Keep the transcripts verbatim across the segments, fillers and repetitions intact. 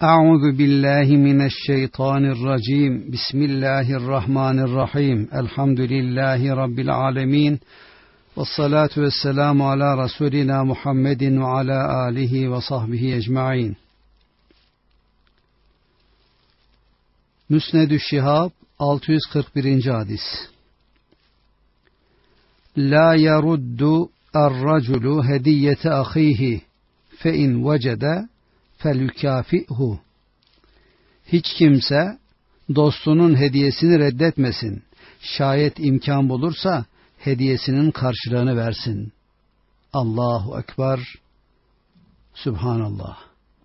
Euzu billahi mineşşeytanirracim. Bismillahirrahmanirrahim. Elhamdülillahi rabbil alamin. Ves salatu vesselamu ala rasulina Muhammedin ve ala alihi ve sahbihi ecmaîn. Müsnedü Şihab altı yüz kırk birinci hadis. La yaruddu er-raculu hediyete ahihi fe in vecede felükafihu. Hiç kimse dostunun hediyesini reddetmesin. Şayet imkan bulursa hediyesinin karşılığını versin. Allahu Ekber. Sübhanallah.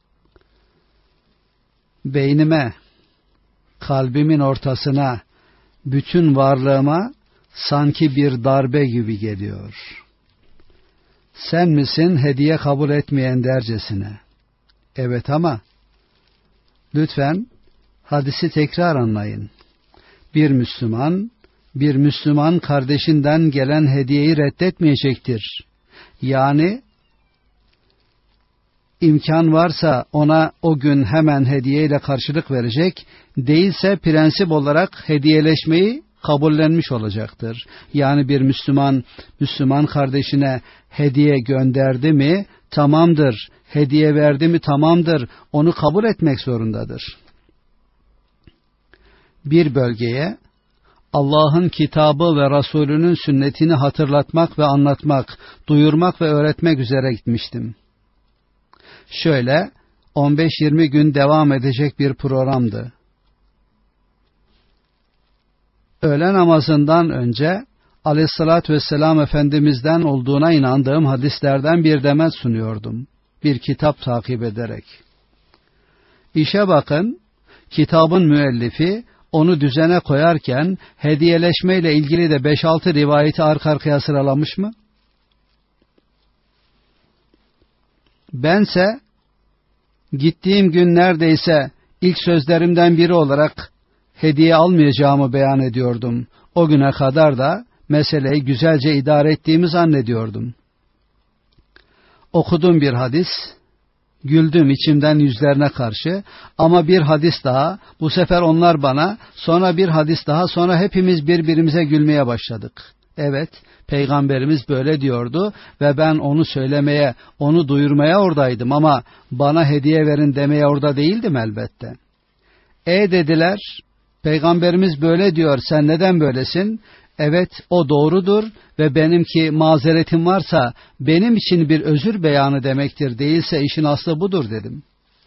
Beynime, kalbimin ortasına, bütün varlığıma sanki bir darbe gibi geliyor. Sen misin hediye kabul etmeyen dercesine? Evet ama lütfen hadisi tekrar anlayın. Bir Müslüman, bir Müslüman kardeşinden gelen hediyeyi reddetmeyecektir. Yani imkan varsa ona o gün hemen hediyeyle karşılık verecek, değilse prensip olarak hediyeleşmeyi kabullenmiş olacaktır. Yani bir Müslüman, Müslüman kardeşine hediye gönderdi mi, tamamdır. Hediye verdi mi, tamamdır. Onu kabul etmek zorundadır. Bir bölgeye Allah'ın kitabı ve Resulünün sünnetini hatırlatmak ve anlatmak, duyurmak ve öğretmek üzere gitmiştim. Şöyle on beş yirmi gün devam edecek bir programdı. Öğle namazından önce Aleyhissalatü vesselam Efendimiz'den olduğuna inandığım hadislerden bir demet sunuyordum. Bir kitap takip ederek. İşe bakın, kitabın müellifi onu düzene koyarken hediyeleşmeyle ilgili de beş altı rivayeti arka arkaya sıralamış mı? Bense gittiğim gün neredeyse ilk sözlerimden biri olarak hediye almayacağımı beyan ediyordum. O güne kadar da meseleyi güzelce idare ettiğimi zannediyordum. Okudum bir hadis, güldüm içimden yüzlerine karşı, ama bir hadis daha, bu sefer onlar bana, sonra bir hadis daha, sonra hepimiz birbirimize gülmeye başladık. Evet, Peygamberimiz böyle diyordu ve ben onu söylemeye, onu duyurmaya oradaydım ama bana hediye verin demeye orada değildim elbette. E dediler, Peygamberimiz böyle diyor, sen neden böylesin? Evet, o doğrudur ve benimki mazeretim varsa benim için bir özür beyanı demektir, değilse işin aslı budur dedim.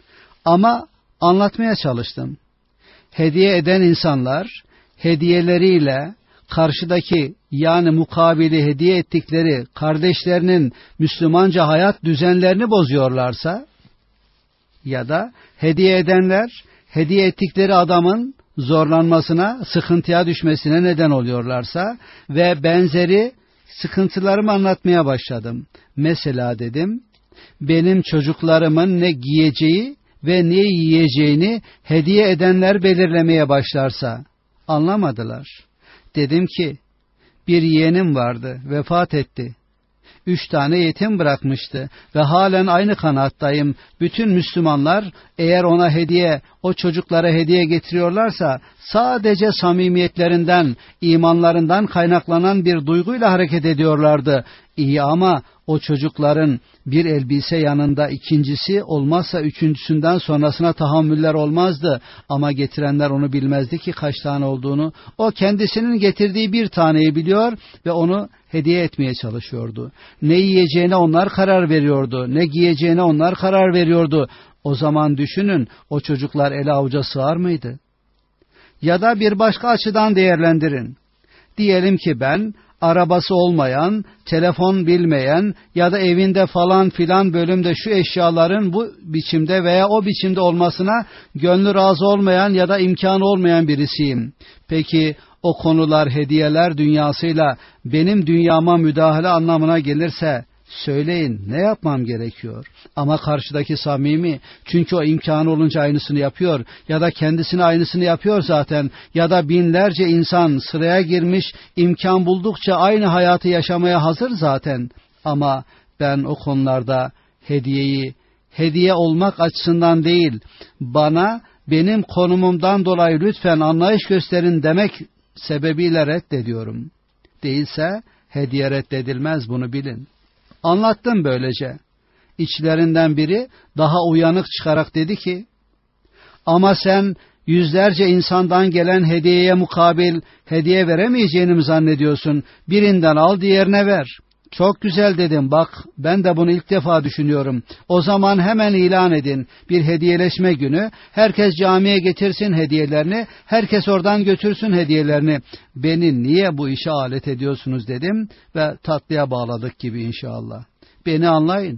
Ama anlatmaya çalıştım. Hediye eden insanlar hediyeleriyle karşıdaki, yani mukabili hediye ettikleri kardeşlerinin Müslümanca hayat düzenlerini bozuyorlarsa ya da hediye edenler hediye ettikleri adamın zorlanmasına, sıkıntıya düşmesine neden oluyorlarsa ve benzeri sıkıntılarımı anlatmaya başladım. Mesela dedim, benim çocuklarımın ne giyeceği ve ne yiyeceğini hediye edenler belirlemeye başlarsa, anlamadılar. Dedim ki, bir yeğenim vardı, vefat etti. Üç tane yetim bırakmıştı ve halen aynı kanaattayım. Bütün Müslümanlar eğer ona hediye, o çocuklara hediye getiriyorlarsa sadece samimiyetlerinden, imanlarından kaynaklanan bir duyguyla hareket ediyorlardı. İyi ama o çocukların bir elbise yanında ikincisi, olmazsa üçüncüsünden sonrasına tahammüller olmazdı. Ama getirenler onu bilmezdi ki kaç tane olduğunu. O kendisinin getirdiği bir taneyi biliyor ve onu hediye etmeye çalışıyordu. Ne yiyeceğine onlar karar veriyordu, ne giyeceğine onlar karar veriyordu. O zaman düşünün, o çocuklar ele avuca sığar mıydı? Ya da bir başka açıdan değerlendirin. Diyelim ki ben arabası olmayan, telefon bilmeyen ya da evinde falan filan bölümde şu eşyaların bu biçimde veya o biçimde olmasına gönlü razı olmayan ya da imkanı olmayan birisiyim. Peki o konular hediyeler dünyasıyla benim dünyama müdahale anlamına gelirse söyleyin, ne yapmam gerekiyor? Ama karşıdaki samimi, çünkü o imkanı olunca aynısını yapıyor ya da kendisine aynısını yapıyor zaten, ya da binlerce insan sıraya girmiş, imkan buldukça aynı hayatı yaşamaya hazır zaten. Ama ben o konularda hediyeyi hediye olmak açısından değil, bana benim konumumdan dolayı lütfen anlayış gösterin demek sebebiyle reddediyorum. Değilse hediye reddedilmez, bunu bilin. Anlattım böylece. İçlerinden biri daha uyanık çıkarak dedi ki, ama sen yüzlerce insandan gelen hediyeye mukabil hediye veremeyeceğini mi zannediyorsun? Birinden al, diğerine ver. Çok güzel dedim, bak ben de bunu ilk defa düşünüyorum. O zaman hemen ilan edin bir hediyeleşme günü. Herkes camiye getirsin hediyelerini, herkes oradan götürsün hediyelerini. Beni niye bu işe alet ediyorsunuz dedim ve tatlıya bağladık gibi inşallah. Beni anlayın.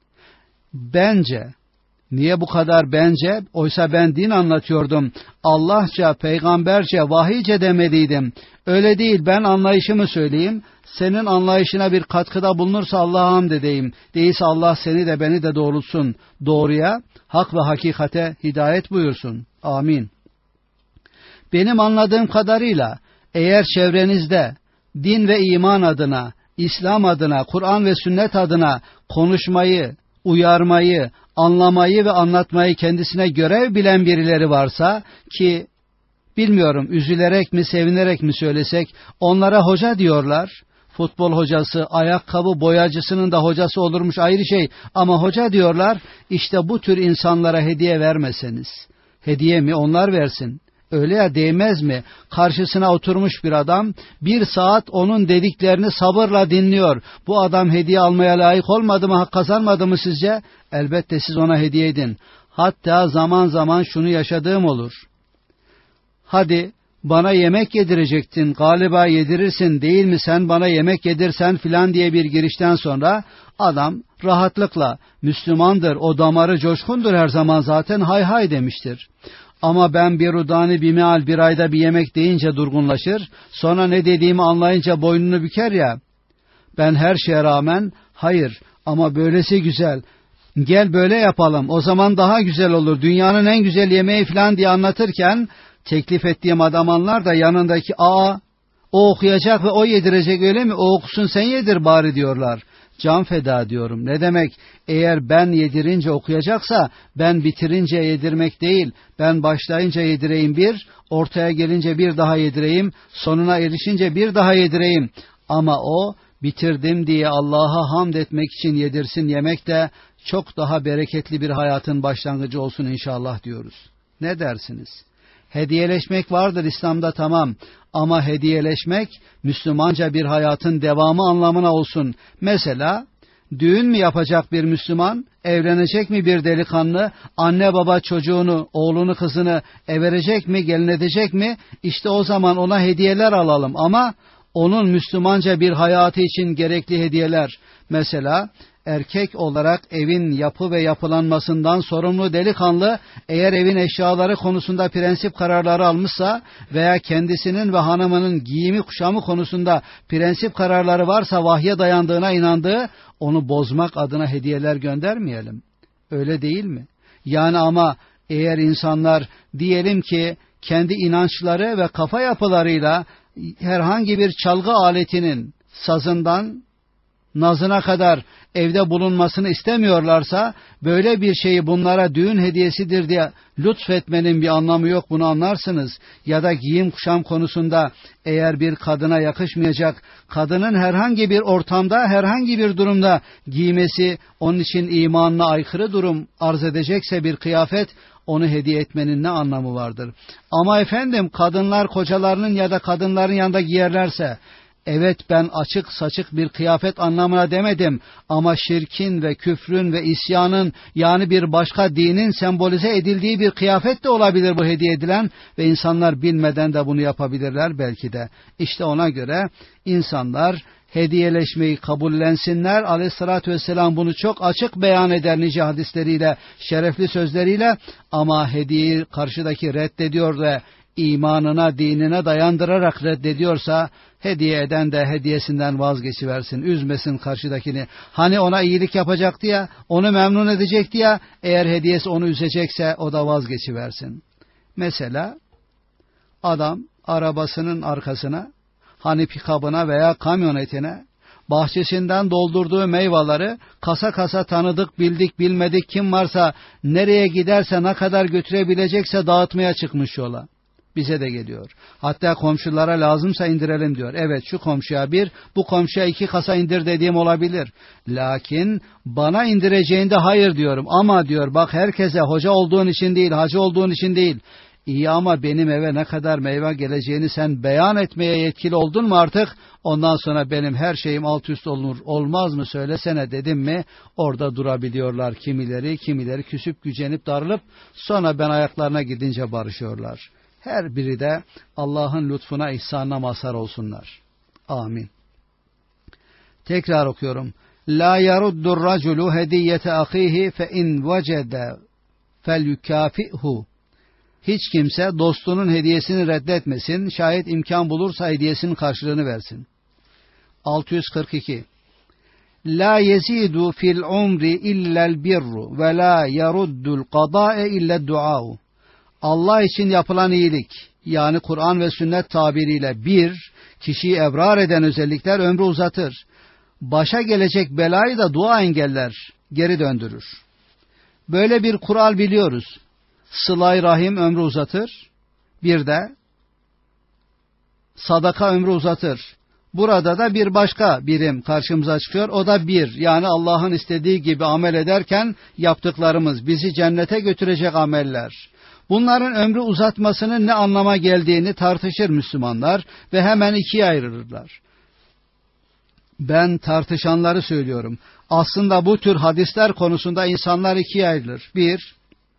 Bence, niye bu kadar bence? Oysa ben din anlatıyordum. Allahça, peygamberce, vahiyce demeliydim. Öyle değil, ben anlayışımı söyleyeyim. Senin anlayışına bir katkıda bulunursa Allah'a hamd edeyim. Değilse Allah seni de beni de doğrultsun. Doğruya, hak ve hakikate hidayet buyursun. Amin. Benim anladığım kadarıyla eğer çevrenizde din ve iman adına, İslam adına, Kur'an ve sünnet adına konuşmayı, uyarmayı, anlamayı ve anlatmayı kendisine görev bilen birileri varsa, ki bilmiyorum üzülerek mi sevinerek mi söylesek, onlara hoca diyorlar. Futbol hocası, ayakkabı boyacısının da hocası olurmuş ayrı şey, ama hoca diyorlar. İşte bu tür insanlara hediye vermeseniz, hediye mi onlar versin? Öyle ya, değmez mi? Karşısına oturmuş bir adam, bir saat onun dediklerini sabırla dinliyor. Bu adam hediye almaya layık olmadı mı, hak kazanmadı mı sizce? Elbette siz ona hediye edin. Hatta zaman zaman şunu yaşadığım olur. Hadi bana yemek yedirecektin, galiba yedirirsin değil mi, sen bana yemek yedirsen filan diye bir girişten sonra adam rahatlıkla Müslümandır, o damarı coşkundur her zaman zaten, hay hay demiştir. Ama ben bir udani bir meal bir ayda bir yemek deyince durgunlaşır, sonra ne dediğimi anlayınca boynunu büker ya, ben her şeye rağmen hayır ama böylesi güzel, gel böyle yapalım, o zaman daha güzel olur, dünyanın en güzel yemeği filan diye anlatırken, teklif ettiğim adam anlar da yanındaki, aa o okuyacak ve o yedirecek öyle mi, o okusun sen yedir bari diyorlar. Can feda diyorum. Ne demek? Eğer ben yedirince okuyacaksa, ben bitirince yedirmek değil, ben başlayınca yedireyim bir, ortaya gelince bir daha yedireyim, sonuna erişince bir daha yedireyim. Ama o bitirdim diye Allah'a hamd etmek için yedirsin, yemek de çok daha bereketli bir hayatın başlangıcı olsun inşallah diyoruz. Ne dersiniz? Hediyeleşmek vardır İslam'da, tamam, ama hediyeleşmek Müslümanca bir hayatın devamı anlamına olsun. Mesela düğün mü yapacak bir Müslüman, evlenecek mi bir delikanlı, anne baba çocuğunu, oğlunu kızını everecek mi, gelin edecek mi, işte o zaman ona hediyeler alalım, ama onun Müslümanca bir hayatı için gerekli hediyeler. Mesela erkek olarak evin yapı ve yapılanmasından sorumlu delikanlı, eğer evin eşyaları konusunda prensip kararları almışsa veya kendisinin ve hanımının giyimi kuşamı konusunda prensip kararları varsa, vahye dayandığına inandığı, onu bozmak adına hediyeler göndermeyelim. Öyle değil mi? Yani ama eğer insanlar diyelim ki kendi inançları ve kafa yapılarıyla herhangi bir çalgı aletinin sazından nazına kadar evde bulunmasını istemiyorlarsa, böyle bir şeyi bunlara düğün hediyesidir diye lütfetmenin bir anlamı yok, bunu anlarsınız. Ya da giyim kuşam konusunda eğer bir kadına yakışmayacak, kadının herhangi bir ortamda, herhangi bir durumda giymesi onun için imanına aykırı durum arz edecekse bir kıyafet, onu hediye etmenin ne anlamı vardır? Ama efendim kadınlar kocalarının ya da kadınların yanında giyerlerse, evet ben açık saçık bir kıyafet anlamına demedim, ama şirkin ve küfrün ve isyanın, yani bir başka dinin sembolize edildiği bir kıyafet de olabilir bu hediye edilen ve insanlar bilmeden de bunu yapabilirler belki de. İşte ona göre insanlar hediyeleşmeyi kabullensinler. Aleyhissalatü vesselam bunu çok açık beyan eder nice hadisleriyle, şerefli sözleriyle, ama hediyeyi karşıdaki reddediyor ve imanına, dinine dayandırarak reddediyorsa, hediye eden de hediyesinden vazgeçiversin, üzmesin karşıdakini. Hani ona iyilik yapacaktı ya, onu memnun edecekti ya, eğer hediyesi onu üzecekse o da vazgeçiversin. Mesela adam arabasının arkasına, hani pikabına veya kamyonetine bahçesinden doldurduğu meyveleri kasa kasa tanıdık, bildik, bilmedik kim varsa nereye giderse ne kadar götürebilecekse dağıtmaya çıkmış yola. Bize de geliyor. Hatta komşulara lazımsa indirelim diyor. Evet, şu komşuya bir, bu komşuya iki kasa indir dediğim olabilir. Lakin bana indireceğinde hayır diyorum. Ama diyor bak, herkese hoca olduğun için değil, hacı olduğun için değil. İyi ama benim eve ne kadar meyve geleceğini sen beyan etmeye yetkili oldun mu artık? Ondan sonra benim her şeyim alt üst olur, olmaz mı söylesene dedim mi? Orada durabiliyorlar kimileri, kimileri küsüp gücenip darılıp sonra ben ayaklarına gidince barışıyorlar. Her biri de Allah'ın lütfuna, ihsanına mazhar olsunlar. Amin. Tekrar okuyorum. La yaruddur raculu hediyete ahihi fe in vecede fel yukafihu. Hiç kimse dostunun hediyesini reddetmesin. Şayet imkan bulursa hediyesinin karşılığını versin. altı yüz kırk iki. La yezidu fil umri illel birru ve la yaruddul qadae illa duau. Allah için yapılan iyilik, yani Kur'an ve sünnet tabiriyle bir, kişiyi ebrar eden özellikler ömrü uzatır. Başa gelecek belayı da dua engeller, geri döndürür. Böyle bir kural biliyoruz. Sıla-i rahim ömrü uzatır. Bir de sadaka ömrü uzatır. Burada da bir başka birim karşımıza çıkıyor. O da bir. Yani Allah'ın istediği gibi amel ederken yaptıklarımız, bizi cennete götürecek ameller. Bunların ömrü uzatmasının ne anlama geldiğini tartışır Müslümanlar ve hemen ikiye ayrılırlar. Ben tartışanları söylüyorum. Aslında bu tür hadisler konusunda insanlar ikiye ayrılır. Bir,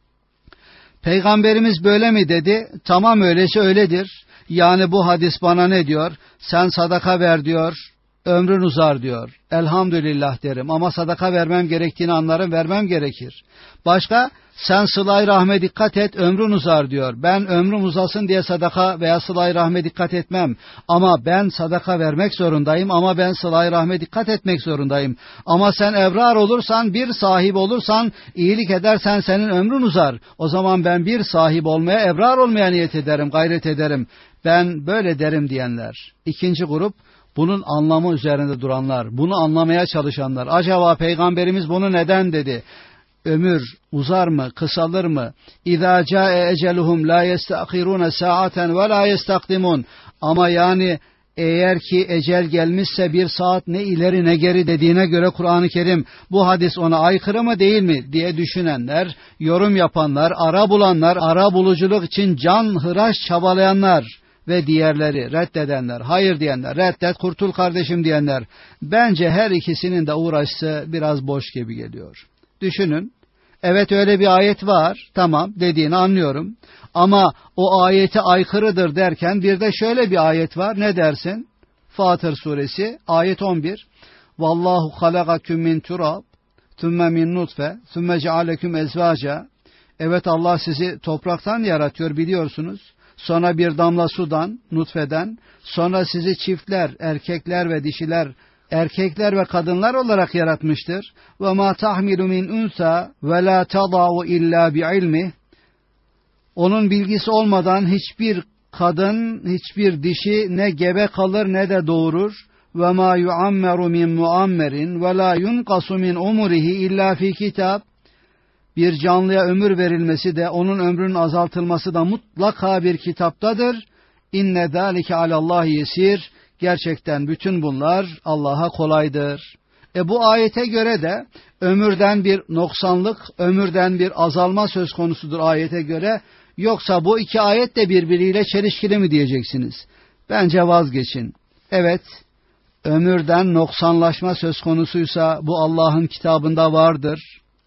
Peygamberimiz böyle mi dedi? Tamam, öyleyse öyledir. Yani bu hadis bana ne diyor? Sen sadaka ver diyor, ömrün uzar diyor. Elhamdülillah derim ama sadaka vermem gerektiğini anlarım, vermem gerekir. Başka, sen sıla-i rahme dikkat et, ömrün uzar diyor. Ben ömrüm uzasın diye sadaka veya sıla-i rahme dikkat etmem. Ama ben sadaka vermek zorundayım, ama ben sıla-i rahme dikkat etmek zorundayım. Ama sen evrar olursan, bir sahip olursan, iyilik edersen senin ömrün uzar. O zaman ben bir sahip olmaya, evrar olmaya niyet ederim, gayret ederim. Ben böyle derim diyenler. İkinci grup, bunun anlamı üzerinde duranlar, bunu anlamaya çalışanlar. Acaba Peygamberimiz bunu neden dedi? Ömür uzar mı, kısalır mı? İzâ câe eceluhum lâ yestâkhirûne sâaten ve lâ yestakdimun. Ama yani eğer ki ecel gelmişse bir saat ne ileri ne geri dediğine göre Kur'an-ı Kerim bu hadis ona aykırı mı değil mi diye düşünenler, yorum yapanlar, ara bulanlar, ara buluculuk için can hıraş çabalayanlar ve diğerleri reddedenler, hayır diyenler, reddet kurtul kardeşim diyenler. Bence her ikisinin de uğraşsı biraz boş gibi geliyor. Düşünün, evet öyle bir ayet var, tamam dediğini anlıyorum. Ama o ayete aykırıdır derken bir de şöyle bir ayet var, ne dersin? Fatır suresi ayet on bir. Vallahu halakaküm min turab, thumma min nutfe, thumma cealeküm ezvaca. Evet, Allah sizi topraktan yaratıyor biliyorsunuz. Sonra bir damla sudan, nutfeden, sonra sizi çiftler, erkekler ve dişiler, erkekler ve kadınlar olarak yaratmıştır. Ve ma tahmilu min unsa ve la tadau illa bi ilmi. Onun bilgisi olmadan hiçbir kadın, hiçbir dişi ne gebe kalır ne de doğurur. Ve ma yuammeru min muammerin ve la yunqasu min umurihi illa fi kitab. Bir canlıya ömür verilmesi de onun ömrünün azaltılması da mutlaka bir kitaptadır. İnne zâlike alallâhi yesir. Gerçekten bütün bunlar Allah'a kolaydır. E bu ayete göre de ömürden bir noksanlık, ömürden bir azalma söz konusudur ayete göre. Yoksa bu iki ayet de birbiriyle çelişkili mi diyeceksiniz? Bence vazgeçin. Evet, ömürden noksanlaşma söz konusuysa bu Allah'ın kitabında vardır.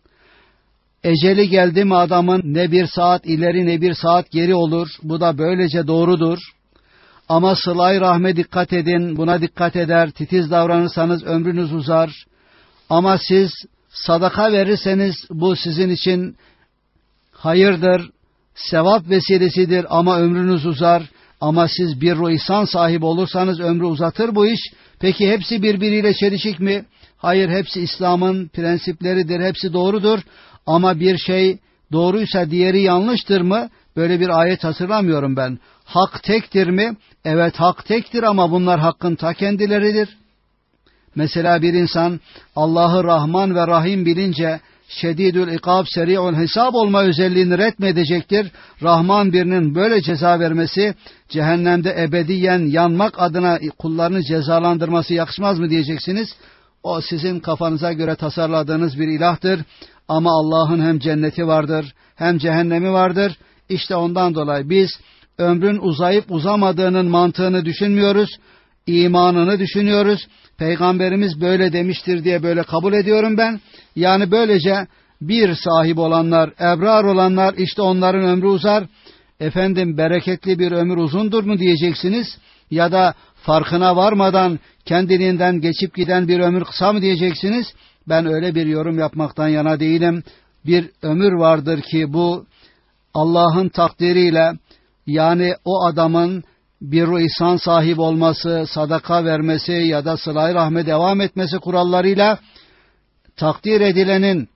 Eceli geldi mi adamın ne bir saat ileri ne bir saat geri olur. Bu da böylece doğrudur. Ama sıla-i rahme dikkat edin, buna dikkat eder, titiz davranırsanız ömrünüz uzar. Ama siz sadaka verirseniz bu sizin için hayırdır, sevap vesilesidir ama ömrünüz uzar. Ama siz birru ihsan sahibi olursanız ömrü uzatır bu iş. Peki hepsi birbiriyle çelişik mi? Hayır, hepsi İslam'ın prensipleridir, hepsi doğrudur. Ama bir şey doğruysa diğeri yanlıştır mı? Böyle bir ayet hatırlamıyorum ben. Hak tektir mi? Evet, hak tektir ama bunlar hakkın ta kendileridir. Mesela bir insan Allah'ı Rahman ve Rahim bilince şedidül ikab, seri'ul hesap olma özelliğini ret mi edecektir? Rahman birinin böyle ceza vermesi, cehennemde ebediyen yanmak adına kullarını cezalandırması yakışmaz mı diyeceksiniz? O sizin kafanıza göre tasarladığınız bir ilahtır. Ama Allah'ın hem cenneti vardır, hem cehennemi vardır. İşte ondan dolayı biz ömrün uzayıp uzamadığının mantığını düşünmüyoruz, imanını düşünüyoruz. Peygamberimiz böyle demiştir diye böyle kabul ediyorum ben. Yani böylece bir sahip olanlar, ebrar olanlar, işte onların ömrü uzar. Efendim bereketli bir ömür uzundur mu diyeceksiniz? Ya da farkına varmadan kendiliğinden geçip giden bir ömür kısa mı diyeceksiniz? Ben öyle bir yorum yapmaktan yana değilim. Bir ömür vardır ki bu Allah'ın takdiriyle, yani o adamın bir ihsan sahibi olması, sadaka vermesi ya da sıla-i rahme devam etmesi kurallarıyla takdir edilenin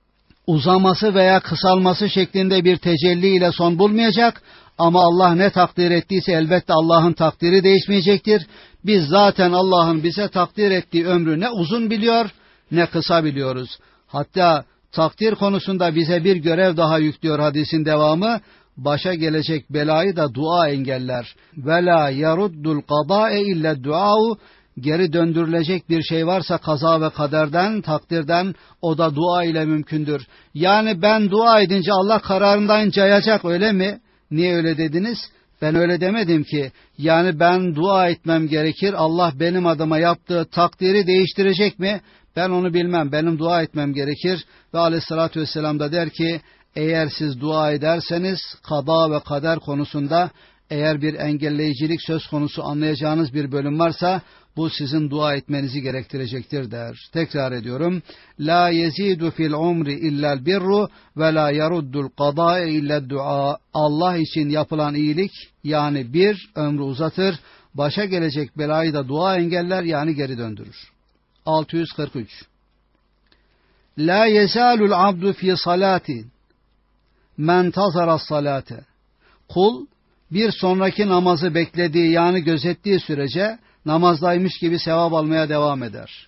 uzaması veya kısalması şeklinde bir tecelli ile son bulmayacak. Ama Allah ne takdir ettiyse elbette Allah'ın takdiri değişmeyecektir. Biz zaten Allah'ın bize takdir ettiği ömrü ne uzun biliyor ne kısa biliyoruz. Hatta takdir konusunda bize bir görev daha yüklüyor hadisin devamı. Başa gelecek belayı da dua engeller. Ve la yaruddul qadae illa duau. Geri döndürülecek bir şey varsa kaza ve kaderden, takdirden, o da dua ile mümkündür. Yani ben dua edince Allah kararından cayacak, öyle mi? Niye öyle dediniz? Ben öyle demedim ki. Yani ben dua etmem gerekir. Allah benim adıma yaptığı takdiri değiştirecek mi? Ben onu bilmem. Benim dua etmem gerekir. Ve aleyhissalatü vesselam da der ki, eğer siz dua ederseniz kada ve kader konusunda eğer bir engelleyicilik söz konusu anlayacağınız bir bölüm varsa bu sizin dua etmenizi gerektirecektir der. Tekrar ediyorum. La yezidu fil umri illa'l birru ve la yaruddul qadae illa dua. Allah için yapılan iyilik yani bir ömrü uzatır, başa gelecek belayı da dua engeller yani geri döndürür. altı yüz kırk üç. La yezalul abdu fi salati men tazara salate. Kul bir sonraki namazı beklediği yani gözettiği sürece namazdaymış gibi sevap almaya devam eder.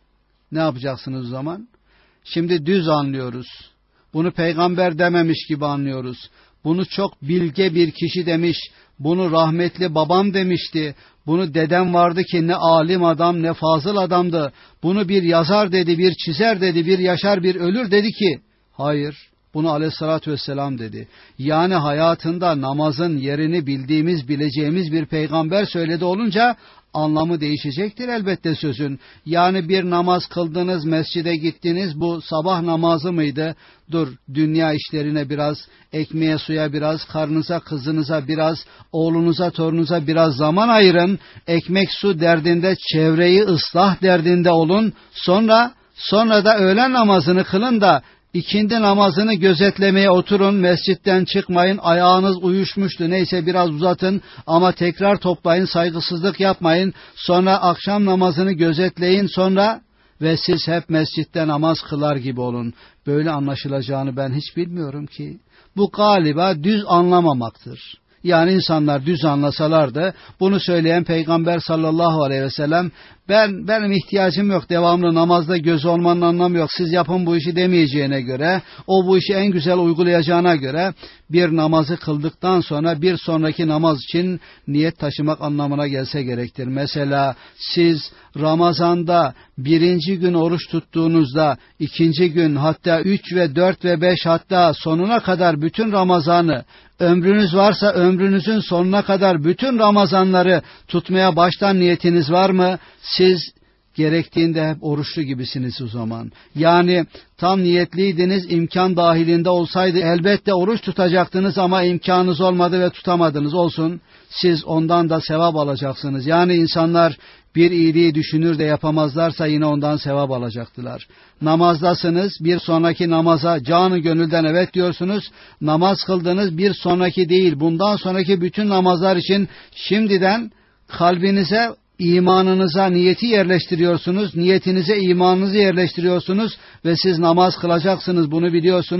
Ne yapacaksınız o zaman? Şimdi düz anlıyoruz. Bunu peygamber dememiş gibi anlıyoruz. Bunu çok bilge bir kişi demiş. Bunu rahmetli babam demişti. Bunu dedem vardı ki ne alim adam ne fazıl adamdı. Bunu bir yazar dedi, bir çizer dedi, bir yaşar bir ölür dedi ki. Hayır. Bunu aleyhissalatü vesselam dedi. Yani hayatında namazın yerini bildiğimiz, bileceğimiz bir peygamber söyledi olunca anlamı değişecektir elbette sözün. Yani bir namaz kıldınız, mescide gittiniz, bu sabah namazı mıydı? Dur, dünya işlerine biraz, ekmeğe suya biraz, karnınıza, kızınıza biraz, oğlunuza, torunuza biraz zaman ayırın. Ekmek su derdinde, çevreyi ıslah derdinde olun. Sonra, sonra da öğlen namazını kılın da İkindi namazını gözetlemeye oturun, mescitten çıkmayın, ayağınız uyuşmuştu, neyse biraz uzatın ama tekrar toplayın, saygısızlık yapmayın, sonra akşam namazını gözetleyin, sonra ve siz hep mescitte namaz kılar gibi olun. Böyle anlaşılacağını ben hiç bilmiyorum ki. Bu galiba düz anlamamaktır. Yani insanlar düz anlasalardı, bunu söyleyen Peygamber sallallahu aleyhi ve sellem, ben benim ihtiyacım yok, devamlı namazda göz olmanın anlamı yok, siz yapın bu işi demeyeceğine göre, o bu işi en güzel uygulayacağına göre, bir namazı kıldıktan sonra bir sonraki namaz için niyet taşımak anlamına gelse gerektir. Mesela siz Ramazan'da birinci gün oruç tuttuğunuzda, ikinci gün, hatta üç ve dört ve beş, hatta sonuna kadar bütün Ramazan'ı, ömrünüz varsa ömrünüzün sonuna kadar bütün Ramazanları tutmaya baştan niyetiniz var mı? Siz gerektiğinde hep oruçlu gibisiniz o zaman. Yani tam niyetliydiniz, imkan dahilinde olsaydı elbette oruç tutacaktınız ama imkanınız olmadı ve tutamadınız, olsun. Siz ondan da sevap alacaksınız. Yani insanlar bir iyiliği düşünür de yapamazlarsa yine ondan sevap alacaktılar. Namazdasınız, bir sonraki namaza canı gönülden evet diyorsunuz. Namaz kıldınız, bir sonraki değil, bundan sonraki bütün namazlar için şimdiden kalbinize, imanınıza niyeti yerleştiriyorsunuz, niyetinize imanınızı yerleştiriyorsunuz ve siz namaz kılacaksınız, bunu biliyorsunuz.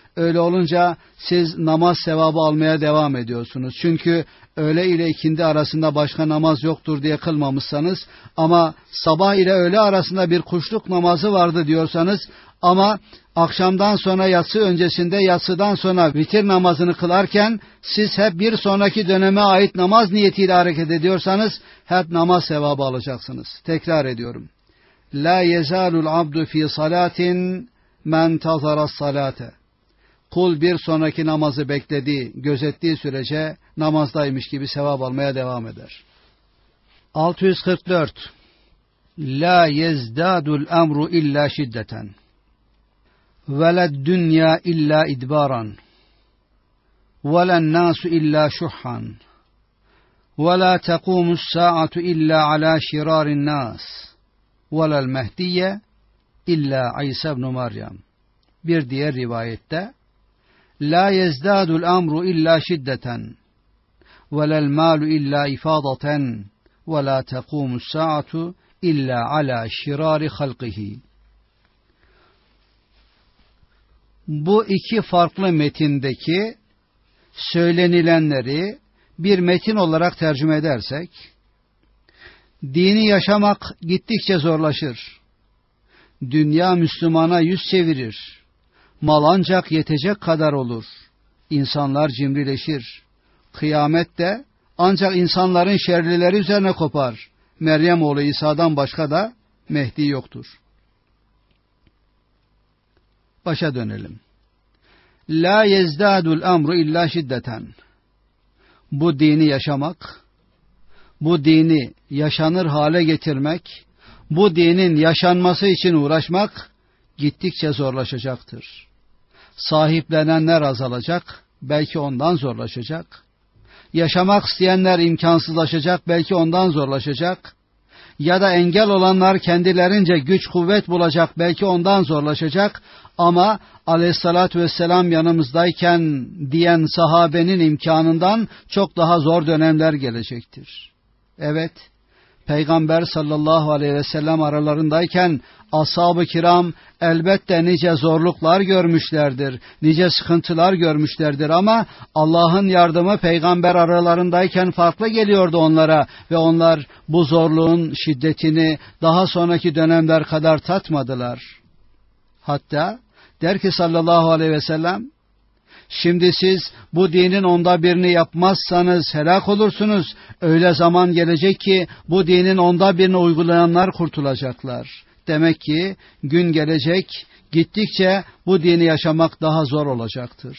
Öyle olunca siz namaz sevabı almaya devam ediyorsunuz. Çünkü öğle ile ikindi arasında başka namaz yoktur diye kılmamışsanız, ama sabah ile öğle arasında bir kuşluk namazı vardı diyorsanız, ama akşamdan sonra yatsı öncesinde, yatsıdan sonra vitir namazını kılarken siz hep bir sonraki döneme ait namaz niyetiyle hareket ediyorsanız hep namaz sevabı alacaksınız. Tekrar ediyorum. La yezalul abdu fi salatin men tazaras salate. Kul bir sonraki namazı beklediği, gözettiği sürece namazdaymış gibi sevap almaya devam eder. altı yüz kırk dört. La yezdadul emru illa şiddeten. Veled dünya illa idbaran. Velen nasu illa şuhhan. Ve la tekumus saatu illa ala şirarin nas. Velel mehdiye illa İsa ibn Meryem. Bir diğer rivayette la yezdadul amru illa şiddeten velel malu illa ifadaten ve la tekumus saatu illa ala şirari halqihi. Bu iki farklı metindeki söylenilenleri bir metin olarak tercüme edersek, dini yaşamak gittikçe zorlaşır. Dünya Müslümana yüz çevirir. Mal ancak yetecek kadar olur. İnsanlar cimrileşir. Kıyamet de ancak insanların şerlileri üzerine kopar. Meryem oğlu İsa'dan başka da Mehdi yoktur. Başa dönelim. La yezdadul amru illa şiddeten. Bu dini yaşamak, bu dini yaşanır hale getirmek, bu dinin yaşanması için uğraşmak gittikçe zorlaşacaktır. Sahiplenenler azalacak, belki ondan zorlaşacak. Yaşamak isteyenler imkansızlaşacak, belki ondan zorlaşacak. Ya da engel olanlar kendilerince güç kuvvet bulacak, belki ondan zorlaşacak. Ama aleyhissalatü vesselam yanımızdayken diyen sahabenin imkanından çok daha zor dönemler gelecektir. Evet, Peygamber sallallahu aleyhi ve sellem aralarındayken ashab-ı kiram elbette nice zorluklar görmüşlerdir, nice sıkıntılar görmüşlerdir, ama Allah'ın yardımı Peygamber aralarındayken farklı geliyordu onlara ve onlar bu zorluğun şiddetini daha sonraki dönemler kadar tatmadılar. Hatta der ki sallallahu aleyhi ve sellem, şimdi siz bu dinin onda birini yapmazsanız helak olursunuz. Öyle zaman gelecek ki bu dinin onda birini uygulayanlar kurtulacaklar. Demek ki gün gelecek, gittikçe bu dini yaşamak daha zor olacaktır.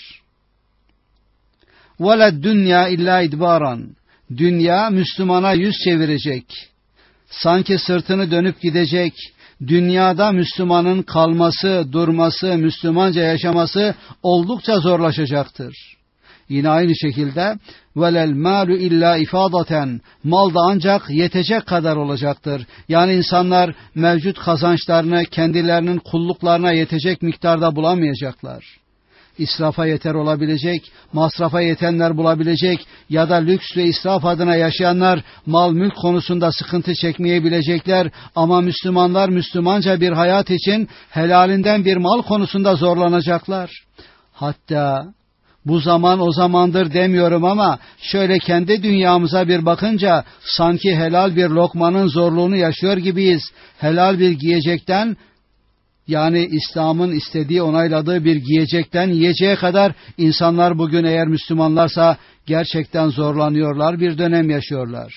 وَلَا dünya illa idbaran. Dünya Müslümana yüz çevirecek. Sanki sırtını dönüp gidecek. Dünyada Müslümanın kalması, durması, Müslümanca yaşaması oldukça zorlaşacaktır. Yine aynı şekilde velel malu illa ifadaten. Mal da ancak yetecek kadar olacaktır. Yani insanlar mevcut kazançlarını kendilerinin kulluklarına yetecek miktarda bulamayacaklar. İsrafa yeter olabilecek, masrafa yetenler bulabilecek ya da lüks ve israf adına yaşayanlar mal mülk konusunda sıkıntı çekmeyebilecekler, ama Müslümanlar Müslümanca bir hayat için helalinden bir mal konusunda zorlanacaklar. Hatta bu zaman o zamandır demiyorum, ama şöyle kendi dünyamıza bir bakınca sanki helal bir lokmanın zorluğunu yaşıyor gibiyiz. Helal bir giyecekten, yani İslam'ın istediği, onayladığı bir giyecekten yiyeceğe kadar insanlar bugün eğer Müslümanlarsa gerçekten zorlanıyorlar, bir dönem yaşıyorlar.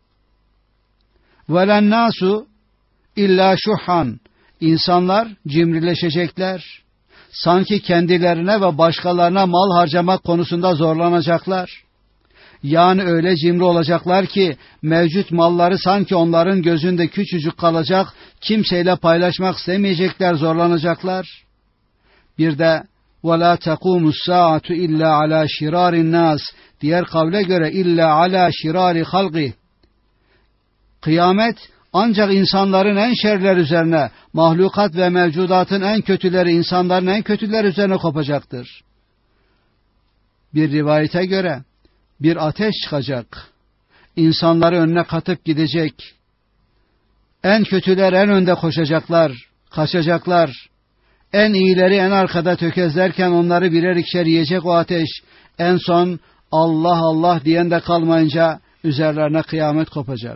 وَلَنْ nasu illa şuhan. İnsanlar cimrileşecekler. Sanki kendilerine ve başkalarına mal harcamak konusunda zorlanacaklar. Yani öyle cimri olacaklar ki mevcut malları sanki onların gözünde küçücük kalacak, kimseyle paylaşmak istemeyecekler, zorlanacaklar. Bir de وَلَا تَقُومُ السَّاعَةُ اِلَّا عَلَى شِرَارِ النَّاسِ. Diğer kavle göre اِلَّا عَلَى شِرَارِ خَلْقِهِ. Kıyamet ancak insanların en şerleri üzerine, mahlukat ve mevcudatın en kötüleri, insanların en kötüleri üzerine kopacaktır. Bir rivayete göre bir ateş çıkacak, insanları önüne katıp gidecek. En kötüler en önde koşacaklar, kaçacaklar. En iyileri en arkada tökezlerken onları birer ikişer yiyecek o ateş. En son Allah Allah diyen de kalmayınca üzerlerine kıyamet kopacak.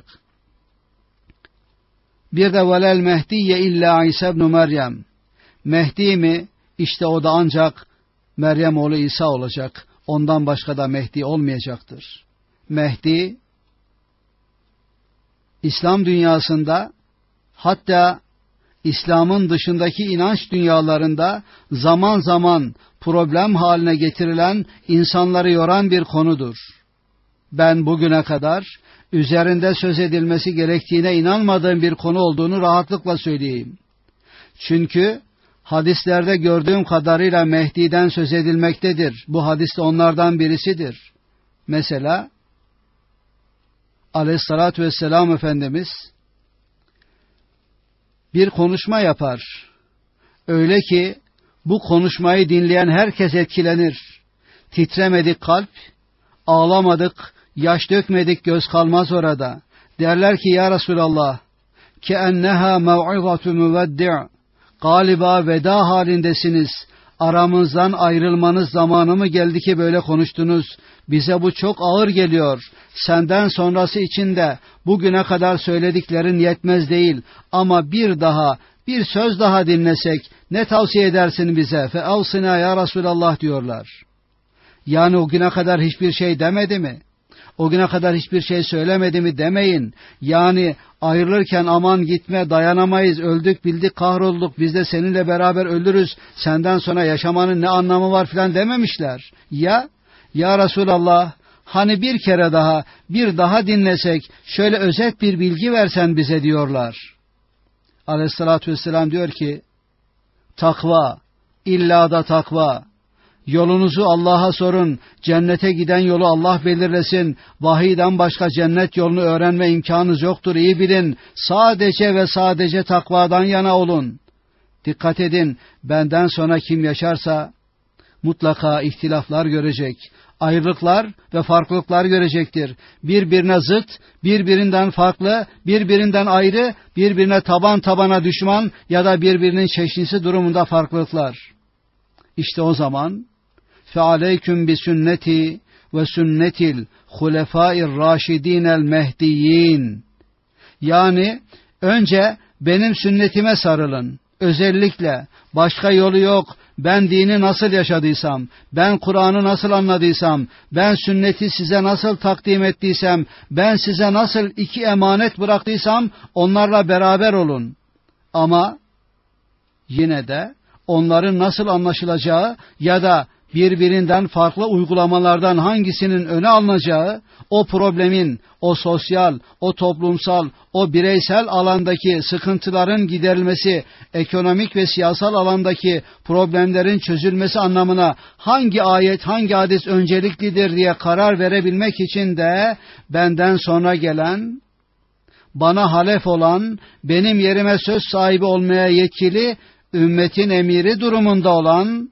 Bir de velel mehdiye illa İsa ibn Meryem. Mehdi mi? İşte o da ancak Meryem oğlu İsa olacak. Ondan başka da Mehdi olmayacaktır. Mehdi, İslam dünyasında, hatta İslam'ın dışındaki inanç dünyalarında zaman zaman problem haline getirilen, insanları yoran bir konudur. Ben bugüne kadar üzerinde söz edilmesi gerektiğine inanmadığım bir konu olduğunu rahatlıkla söyleyeyim. Çünkü hadislerde gördüğüm kadarıyla Mehdi'den söz edilmektedir. Bu hadis de onlardan birisidir. Mesela Aleyhissalatü vesselam Efendimiz bir konuşma yapar. Öyle ki bu konuşmayı dinleyen herkes etkilenir. Titremedik kalp, ağlamadık, yaş dökmedik göz kalmaz orada. Derler ki ya Resulallah, كَأَنَّهَا مَوْعِظَةُ مُوَدِّعٍ Galiba veda halindesiniz. Aramızdan ayrılmanız zamanı mı geldi ki böyle konuştunuz? Bize bu çok ağır geliyor. Senden sonrası için de bugüne kadar söylediklerin yetmez değil. Ama bir daha, bir söz daha dinlesek ne tavsiye edersin bize? فَاَوْصِنَا ya Resulallah diyorlar. Yani o güne kadar hiçbir şey demedi mi? O güne kadar hiçbir şey söylemedi mi demeyin. Yani ayrılırken aman gitme, dayanamayız, öldük bildik kahrolduk, biz de seninle beraber ölürüz, senden sonra yaşamanın ne anlamı var filan dememişler. Ya, ya Resulallah, hani bir kere daha, bir daha dinlesek, şöyle özet bir bilgi versen bize diyorlar. Aleyhissalatü vesselam diyor ki, takva, illa da takva. Yolunuzu Allah'a sorun, cennete giden yolu Allah belirlesin, vahiyden başka cennet yolunu öğrenme imkanınız yoktur, iyi bilin, sadece ve sadece takvadan yana olun. Dikkat edin, benden sonra kim yaşarsa mutlaka ihtilaflar görecek, ayrılıklar ve farklılıklar görecektir. Birbirine zıt, birbirinden farklı, birbirinden ayrı, birbirine taban tabana düşman ya da birbirinin çeşnisi durumunda farklılıklar. İşte o zaman فَعَلَيْكُمْ بِسُنَّتِي وَسُنَّتِ الْخُلَفَاءِ الرَّاشِد۪ينَ الْمَهْدِيِّينَ Yani önce benim sünnetime sarılın. Özellikle başka yolu yok. Ben dini nasıl yaşadıysam, ben Kur'an'ı nasıl anladıysam, ben sünneti size nasıl takdim ettiysem, ben size nasıl iki emanet bıraktıysam onlarla beraber olun. Ama yine de onların nasıl anlaşılacağı ya da birbirinden farklı uygulamalardan hangisinin öne alınacağı, o problemin, o sosyal, o toplumsal, o bireysel alandaki sıkıntıların giderilmesi, ekonomik ve siyasal alandaki problemlerin çözülmesi anlamına hangi ayet, hangi hadis önceliklidir diye karar verebilmek için de benden sonra gelen, bana halef olan, benim yerime söz sahibi olmaya yetkili, ümmetin emiri durumunda olan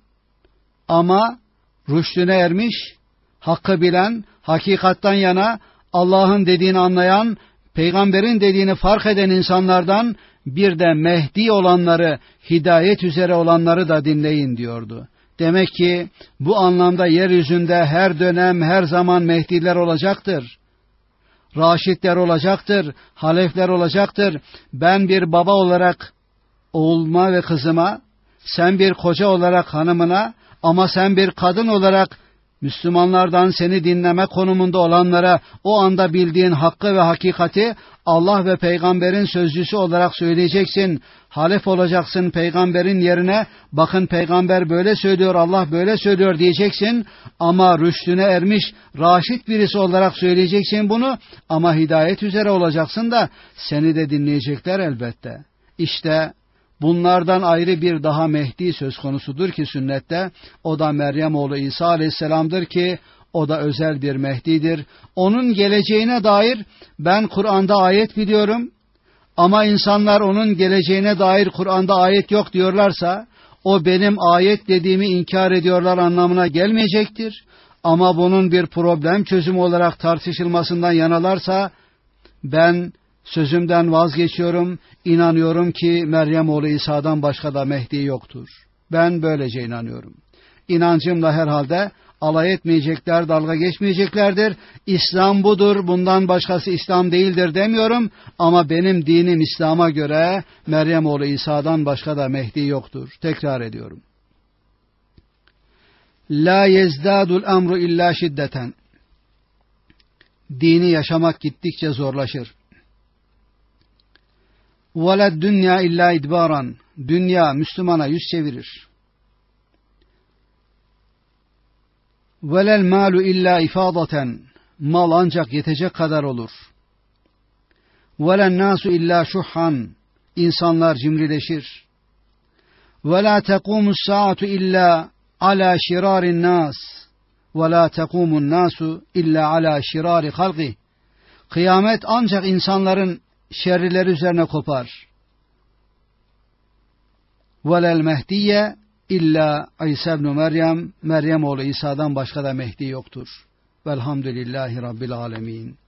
ama rüştüne ermiş, hakkı bilen, hakikattan yana, Allah'ın dediğini anlayan, peygamberin dediğini fark eden insanlardan bir de Mehdi olanları, hidayet üzere olanları da dinleyin diyordu. Demek ki bu anlamda yeryüzünde her dönem, her zaman Mehdiler olacaktır. Raşidler olacaktır, halefler olacaktır. Ben bir baba olarak oğluma ve kızıma, sen bir koca olarak hanımına, ama sen bir kadın olarak Müslümanlardan seni dinleme konumunda olanlara o anda bildiğin hakkı ve hakikati Allah ve peygamberin sözcüsü olarak söyleyeceksin. Halef olacaksın peygamberin yerine, bakın peygamber böyle söylüyor, Allah böyle söylüyor diyeceksin. Ama rüştüne ermiş, raşit birisi olarak söyleyeceksin bunu. Ama hidayet üzere olacaksın da seni de dinleyecekler elbette. İşte bunlardan ayrı bir daha Mehdi söz konusudur ki sünnette, o da Meryem oğlu İsa aleyhisselamdır ki o da özel bir Mehdi'dir. Onun geleceğine dair ben Kur'an'da ayet biliyorum ama insanlar onun geleceğine dair Kur'an'da ayet yok diyorlarsa o benim ayet dediğimi inkar ediyorlar anlamına gelmeyecektir. Ama bunun bir problem çözümü olarak tartışılmasından yanalarsa ben sözümden vazgeçiyorum, inanıyorum ki Meryem oğlu İsa'dan başka da Mehdi yoktur. Ben böylece inanıyorum. İnancımla herhalde alay etmeyecekler, dalga geçmeyeceklerdir. İslam budur, bundan başkası İslam değildir demiyorum. Ama benim dinim İslam'a göre Meryem oğlu İsa'dan başka da Mehdi yoktur. Tekrar ediyorum. La yezdadul amru illa şiddeten. Dini yaşamak gittikçe zorlaşır. Veled dünya illa idbaran. Dünya Müslümana yüz çevirir. Velel malu illa ifadaten. Mal ancak yetecek kadar olur. Velen nasu illa şuhan. İnsanlar cimrileşir. Ve la tekumus saatu illa ala şirarin nas. Ve la tekumun nasu illa ala şirari halqi. Kıyamet ancak insanların şerrileri üzerine kopar. Velel mehdiye illa İsa ibn Meryem. Meryem oğlu İsa'dan başka da Mehdi yoktur. Velhamdülillahi Rabbil alemin.